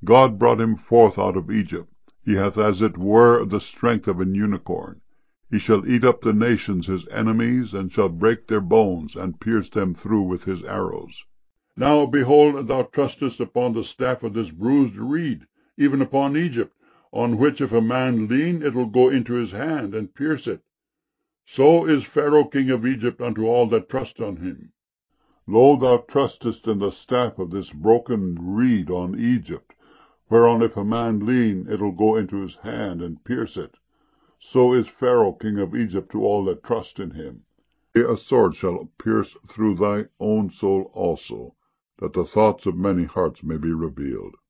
God brought him forth out of Egypt. He hath as it were the strength of an unicorn. He shall eat up the nations his enemies, and shall break their bones, and pierce them through with his arrows. Now, behold, thou trustest upon the staff of this bruised reed, even upon Egypt, on which if a man lean, it will go into his hand, and pierce it. So is Pharaoh king of Egypt unto all that trust on him. Lo, thou trustest in the staff of this broken reed on Egypt, whereon if a man lean, it will go into his hand, and pierce it. So is Pharaoh king of Egypt to all that trust in him. A sword shall pierce through thy own soul also, that the thoughts of many hearts may be revealed.